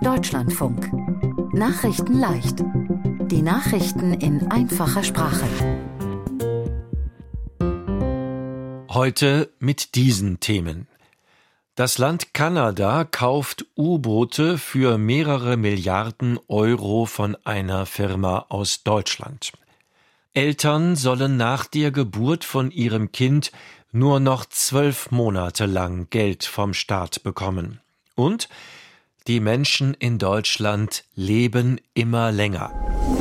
Deutschlandfunk. Nachrichten leicht. Die Nachrichten in einfacher Sprache. Heute mit diesen Themen. Das Land Kanada kauft U-Boote für mehrere Milliarden Euro von einer Firma aus Deutschland. Eltern sollen nach der Geburt von ihrem Kind nur noch 12 Monate lang Geld vom Staat bekommen. Und die Menschen in Deutschland leben immer länger.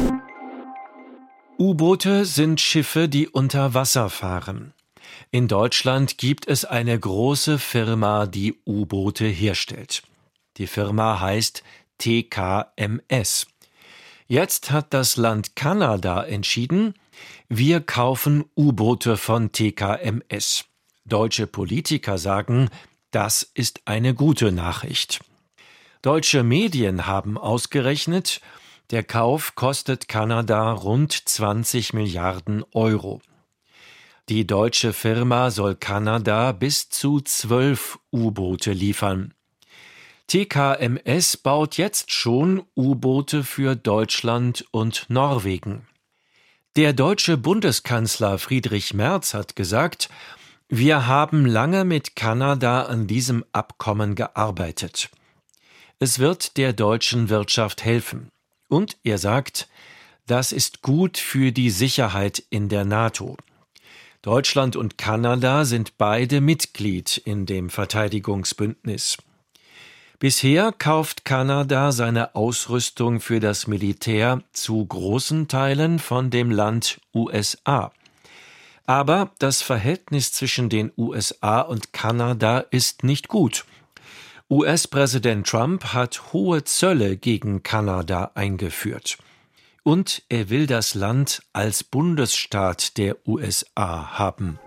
U-Boote sind Schiffe, die unter Wasser fahren. In Deutschland gibt es eine große Firma, die U-Boote herstellt. Die Firma heißt TKMS. Jetzt hat das Land Kanada entschieden, wir kaufen U-Boote von TKMS. Deutsche Politiker sagen, das ist eine gute Nachricht. Deutsche Medien haben ausgerechnet, der Kauf kostet Kanada rund 20 Milliarden Euro. Die deutsche Firma soll Kanada bis zu 12 U-Boote liefern. TKMS baut jetzt schon U-Boote für Deutschland und Norwegen. Der deutsche Bundeskanzler Friedrich Merz hat gesagt, wir haben lange mit Kanada an diesem Abkommen gearbeitet. Es wird der deutschen Wirtschaft helfen. Und er sagt, das ist gut für die Sicherheit in der NATO. Deutschland und Kanada sind beide Mitglied in dem Verteidigungsbündnis. Bisher kauft Kanada seine Ausrüstung für das Militär zu großen Teilen von dem Land USA. Aber das Verhältnis zwischen den USA und Kanada ist nicht gut. US-Präsident Trump hat hohe Zölle gegen Kanada eingeführt. Und er will das Land als Bundesstaat der USA haben.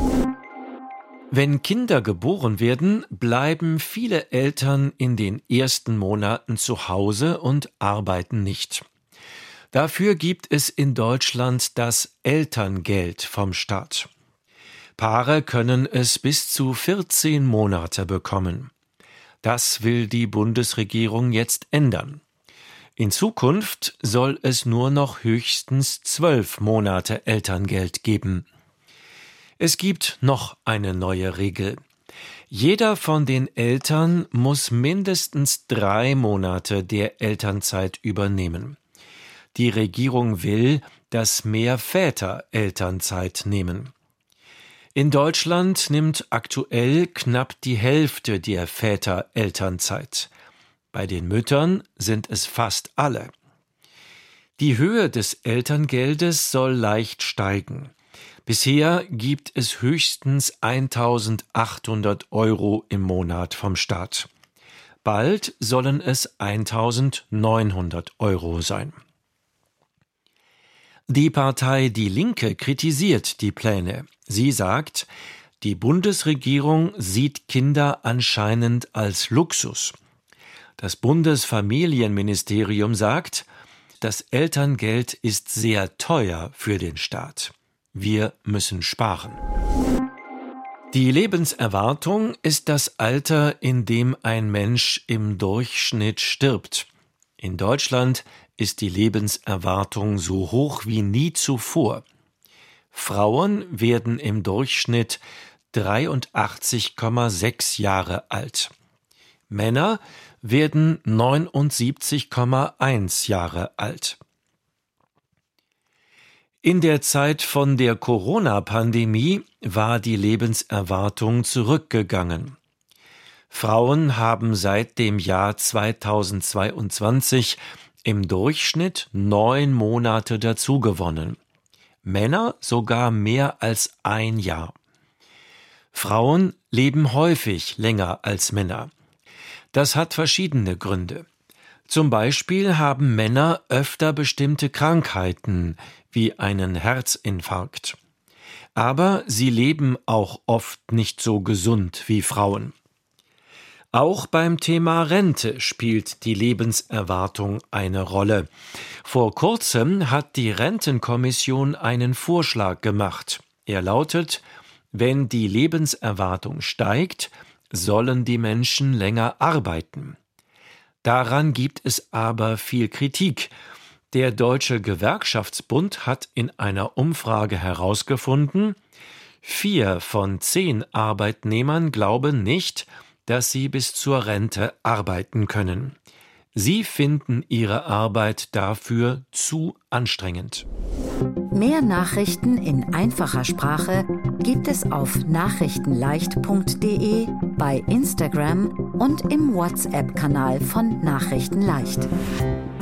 Wenn Kinder geboren werden, bleiben viele Eltern in den ersten Monaten zu Hause und arbeiten nicht. Dafür gibt es in Deutschland das Elterngeld vom Staat. Paare können es bis zu 14 Monate bekommen. Das will die Bundesregierung jetzt ändern. In Zukunft soll es nur noch höchstens 12 Monate Elterngeld geben. Es gibt noch eine neue Regel. Jeder von den Eltern muss mindestens 3 Monate der Elternzeit übernehmen. Die Regierung will, dass mehr Väter Elternzeit nehmen. In Deutschland nimmt aktuell knapp die Hälfte der Väter Elternzeit. Bei den Müttern sind es fast alle. Die Höhe des Elterngeldes soll leicht steigen. Bisher gibt es höchstens 1.800 Euro im Monat vom Staat. Bald sollen es 1.900 Euro sein. Die Partei Die Linke kritisiert die Pläne. Sie sagt, die Bundesregierung sieht Kinder anscheinend als Luxus. Das Bundesfamilienministerium sagt, das Elterngeld ist sehr teuer für den Staat. Wir müssen sparen. Die Lebenserwartung ist das Alter, in dem ein Mensch im Durchschnitt stirbt. In Deutschland ist die Lebenserwartung so hoch wie nie zuvor. Frauen werden im Durchschnitt 83,6 Jahre alt. Männer werden 79,1 Jahre alt. In der Zeit von der Corona-Pandemie war die Lebenserwartung zurückgegangen. Frauen haben seit dem Jahr 2022 im Durchschnitt 9 Monate dazugewonnen. Männer sogar mehr als 1 Jahr. Frauen leben häufig länger als Männer. Das hat verschiedene Gründe. Zum Beispiel haben Männer öfter bestimmte Krankheiten, wie einen Herzinfarkt. Aber sie leben auch oft nicht so gesund wie Frauen. Auch beim Thema Rente spielt die Lebenserwartung eine Rolle. Vor kurzem hat die Rentenkommission einen Vorschlag gemacht. Er lautet: Wenn die Lebenserwartung steigt, sollen die Menschen länger arbeiten. Daran gibt es aber viel Kritik. Der Deutsche Gewerkschaftsbund hat in einer Umfrage herausgefunden, 4 von 10 Arbeitnehmern glauben nicht, dass sie bis zur Rente arbeiten können. Sie finden ihre Arbeit dafür zu anstrengend. Mehr Nachrichten in einfacher Sprache gibt es auf nachrichtenleicht.de, bei Instagram und im WhatsApp-Kanal von Nachrichten leicht.